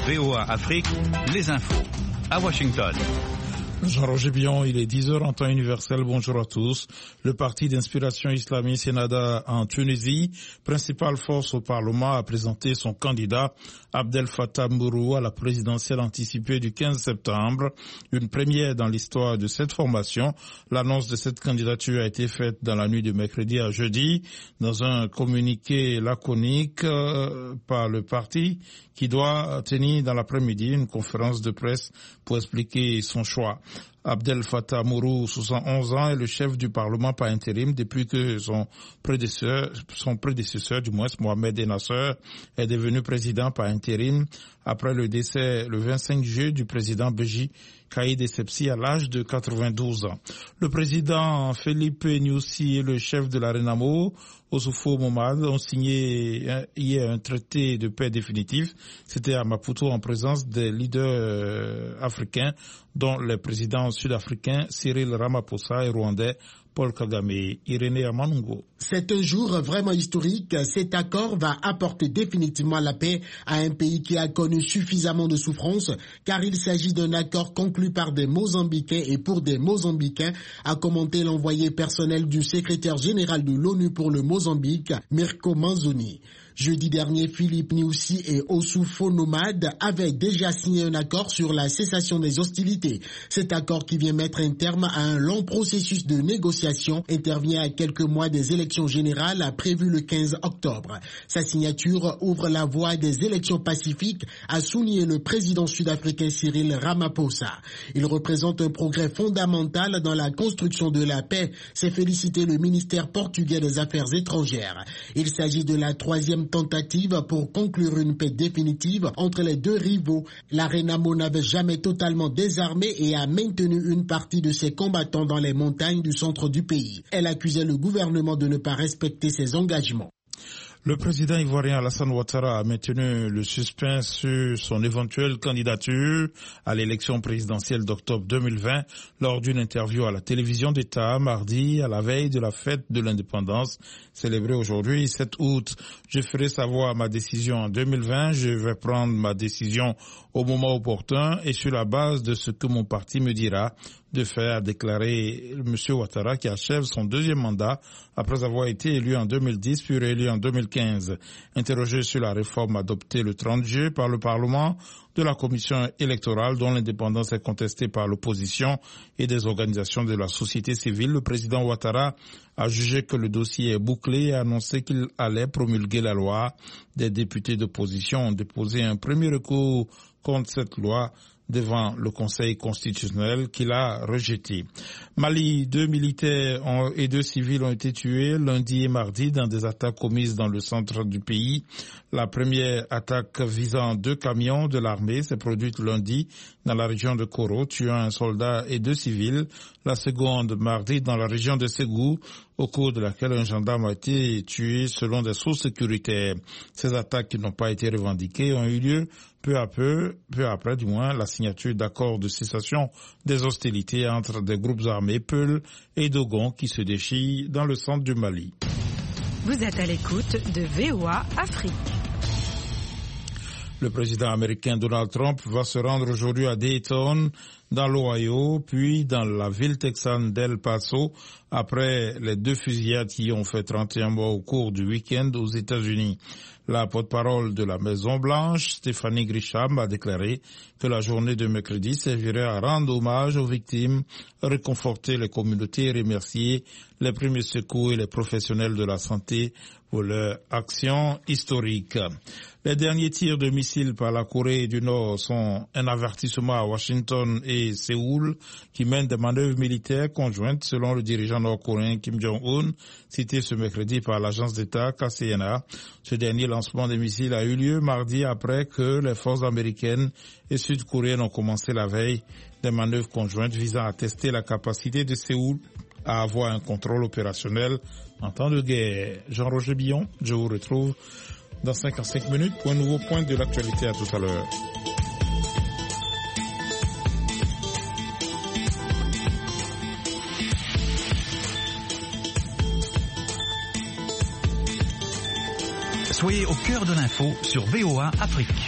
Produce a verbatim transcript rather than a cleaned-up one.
V O A Afrique, les infos. À Washington. Jean-Roger Billon, il est dix heures en temps universel. Bonjour à tous. Le parti d'inspiration islamiste Ennahda en Tunisie, principale force au Parlement, a présenté son candidat Abdel Fattah Mourou à la présidentielle anticipée du quinze septembre. Une première dans l'histoire de cette formation. L'annonce de cette candidature a été faite dans la nuit de mercredi à jeudi dans un communiqué laconique euh, par le parti qui doit tenir dans l'après-midi une conférence de presse pour expliquer son choix. Abdel Fattah Mourou, soixante et onze ans, est le chef du Parlement par intérim depuis que son prédécesseur, son prédécesseur du moins, Mohamed Ennasser, est devenu président par intérim après le décès le vingt-cinq juillet du président Béji Caïd Essebsi à l'âge de quatre-vingt-douze ans. Le président Filipe Nyusi et le chef de la Renamo, Oussoufou Momad, ont signé hier un traité de paix définitif. C'était à Maputo en présence des leaders africains, dont le président sud-africain Cyril Ramaphosa et rwandais Paul Kagame. Irénée Amanungo. C'est un jour vraiment historique. Cet accord va apporter définitivement la paix à un pays qui a connu suffisamment de souffrance, car il s'agit d'un accord conclu par des Mozambicains et pour des Mozambicains, a commenté l'envoyé personnel du secrétaire général de l'ONU pour le Mozambique, Mirko Manzoni. Jeudi dernier, Philippe Nyusi et Oussoufou Nomad avaient déjà signé un accord sur la cessation des hostilités. Cet accord, qui vient mettre un terme à un long processus de négociation, intervient à quelques mois des élections générales prévues le quinze octobre. Sa signature ouvre la voie des élections pacifiques, a souligné le président sud-africain Cyril Ramaphosa. Il représente un progrès fondamental dans la construction de la paix, s'est félicité le ministère portugais des Affaires étrangères. Il s'agit de la troisième tentative pour conclure une paix définitive entre les deux rivaux. La Renamo n'avait jamais totalement désarmé et a maintenu une partie de ses combattants dans les montagnes du centre du pays. Elle accusait le gouvernement de ne pas respecter ses engagements. Le président ivoirien Alassane Ouattara a maintenu le suspense sur son éventuelle candidature à l'élection présidentielle d'octobre deux mille vingt lors d'une interview à la télévision d'État mardi à la veille de la fête de l'indépendance célébrée aujourd'hui sept août. Je ferai savoir ma décision en deux mille vingt. Je vais prendre ma décision au moment opportun et sur la base de ce que mon parti me dira de faire, a déclaré M. Ouattara, qui achève son deuxième mandat après avoir été élu en deux mille dix puis réélu en deux mille quinze. Interrogé sur la réforme adoptée le trente juillet par le Parlement de la commission électorale dont l'indépendance est contestée par l'opposition et des organisations de la société civile, le président Ouattara a jugé que le dossier est bouclé et a annoncé qu'il allait promulguer la loi. Des députés d'opposition ont déposé un premier recours contre cette loi devant le Conseil constitutionnel qui l'a rejeté. Mali, deux militaires ont, et deux civils ont été tués lundi et mardi dans des attaques commises dans le centre du pays. La première attaque visant deux camions de l'armée s'est produite lundi dans la région de Koro, tuant un soldat et deux civils. La seconde mardi dans la région de Ségou, au cours de laquelle un gendarme a été tué selon des sources sécuritaires. Ces attaques qui n'ont pas été revendiquées ont eu lieu peu à peu, peu après du moins, la signature d'accords de cessation des hostilités entre des groupes armés Peul et Dogon qui se déchirent dans le centre du Mali. Vous êtes à l'écoute de V O A Afrique. Le président américain Donald Trump va se rendre aujourd'hui à Dayton, dans l'Ohio, puis dans la ville texane d'El Paso, après les deux fusillades qui ont fait trente et un morts au cours du week-end aux États-Unis. La porte-parole de la Maison-Blanche, Stephanie Grisham, a déclaré que la journée de mercredi servirait à rendre hommage aux victimes, réconforter les communautés et remercier les premiers secours et les professionnels de la santé pour leur action historique. Les derniers tirs de missiles par la Corée du Nord sont un avertissement à Washington et Séoul qui mènent des manœuvres militaires conjointes selon le dirigeant nord-coréen Kim Jong-un, cité ce mercredi par l'agence d'État K C N A. Ce dernier lancement des missiles a eu lieu mardi après que les forces américaines et sud-coréennes ont commencé la veille des manœuvres conjointes visant à tester la capacité de Séoul à avoir un contrôle opérationnel en temps de guerre. Jean-Roger Billon, je vous retrouve dans cinquante-cinq minutes pour un nouveau point de l'actualité. À tout à l'heure. Soyez au cœur de l'info sur V O A Afrique.